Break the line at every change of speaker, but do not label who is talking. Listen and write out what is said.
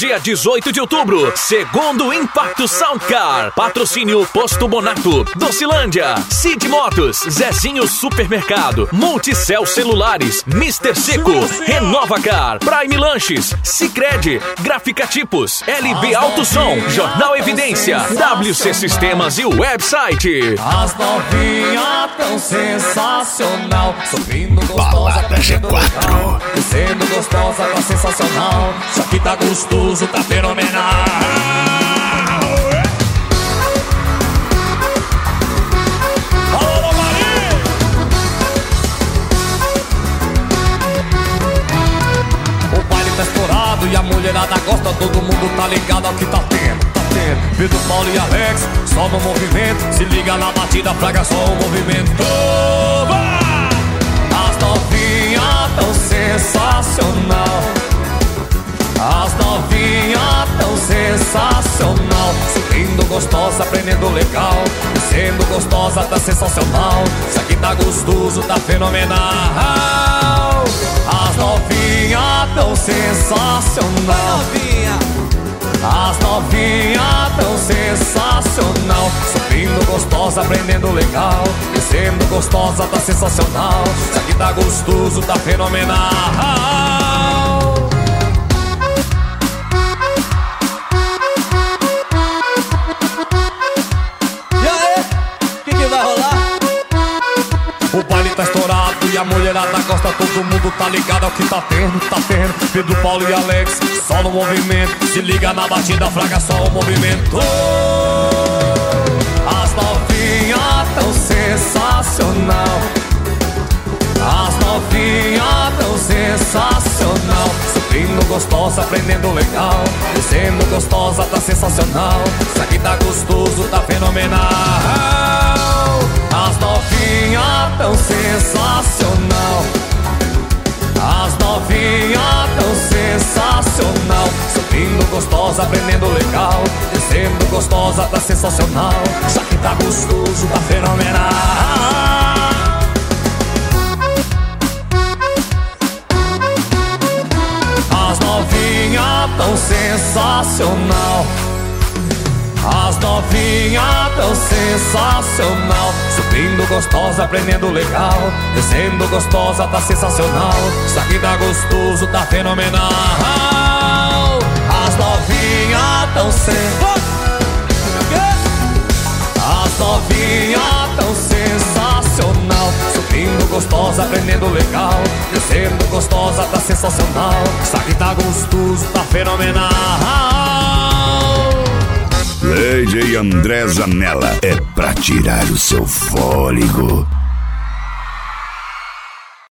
Dia 18 de outubro, segundo Impacto Soundcar. Patrocínio Posto Bonato, Docilândia, Cid Motos, Zezinho Supermercado, Multicel Celulares, Mister Seco, Renova Car, Prime Lanches, Sicredi, Gráfica Tipos, LB Alto Som, Jornal Evidência, WC Sistemas e o website.
As novinhas tão sensacional, sorrindo gostosa,
Balada G4.
sendo gostosa, tá sensacional. Isso aqui tá gostoso, tá fenomenal. Alô, Maria! O baile tá estourado e a mulherada gosta, todo mundo tá ligado ao que tá tendo. Pedro, Paulo e Alex, só no movimento. Se liga na batida, fraga só o movimento. As novinhas tão sensacional. As novinhas tão sensacional. Sorrindo gostosa, aprendendo legal. Sendo gostosa, tá sensacional. Isso aqui tá gostoso, tá fenomenal. As novinhas tão sensacional. As novinhas tão sensacional. Sorrindo gostosa, aprendendo legal. E sendo gostosa, tá sensacional. Isso aqui tá gostoso, tá fenomenal.
E aí, o que vai rolar?
O baile tá estourado e a mulherada gosta, todo mundo tá ligado ao que tá tendo, tá tendo. Pedro, Paulo e Alex, só no movimento. Se liga na batida, fraga só o movimento. As novinhas tão sensacional. As novinhas tão sensacional. Sorrindo gostosa, aprendendo legal. E sendo gostosa, tá sensacional. Isso aqui tá gostoso, tá fenomenal. As novinhas tão sensacional. As novinhas tão sensacional. Sorrindo gostosa, aprendendo legal. E sendo gostosa, tá sensacional. Isso aqui tá gostoso, tá fenomenal. As novinhas tão sensacional. As novinhas tão sensacional. Subindo gostosa, aprendendo legal. Descendo gostosa, tá sensacional. Isso aqui tá gostoso, tá fenomenal. As novinhas tão sensacional. As novinhas tão sensacional. Subindo gostosa, aprendendo legal. Descendo gostosa, tá sensacional. Isso aqui tá gostoso, tá fenomenal.
DJ André Zanella é pra tirar o seu fôlego.